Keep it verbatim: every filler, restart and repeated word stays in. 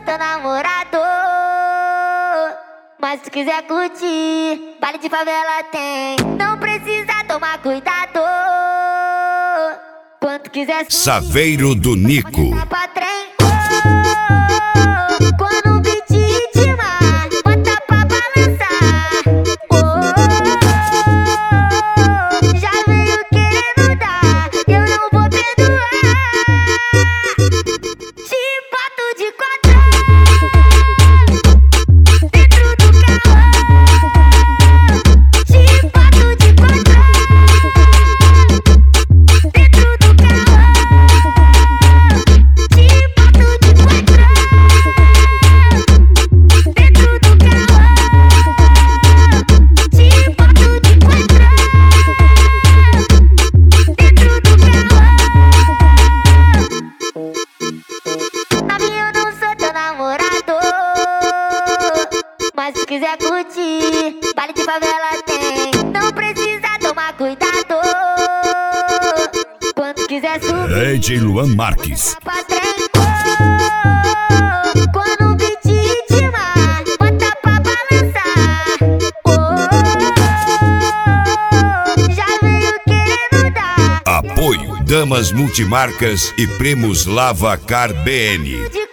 teu namorado, mas se quiser curtir, baile de favela tem. Não precisa tomar cuidado. Quando quiser subir, Saveiro do Nico. pra trem. Oh, quando o beat ritmar, bota pra balançar. Oh, já veio querendo dar, eu não vou perdoar. Te boto de quatro dentro do carro. Te boto de quatro dentro do carro. Te boto de quatro dentro do carro. Te boto de quatro dentro do carro. Novinho, eu não sou teu namorado, mas se quiser curtir, baile de favela tem. Não precisa tomar cuidado. Quando quiser subir, D J Luan Marques. pra trem. Oh, quando o beat ritmar, bota pra balançar. Oh, já veio querendo dar. Apoio Damas Multimarcas e Primos Lava Car B N. De